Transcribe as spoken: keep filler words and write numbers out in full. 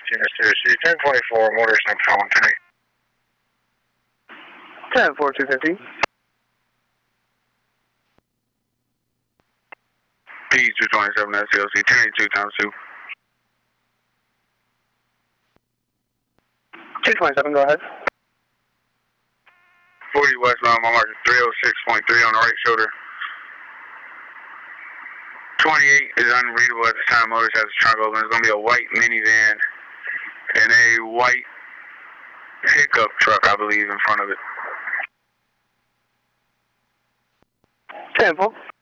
Seriously, ten twenty-four, Motors and Phone today. ten four two fifty. P two twenty-seven S L C, ten eighty-two times two. two twenty-seven, go ahead. forty westbound, my mark is three oh six point three on the right shoulder. twenty-eight is unreadable at this time. Motors has the trunk open. It's going to be a white minivan and a white pickup truck, I believe, in front of it. ten four.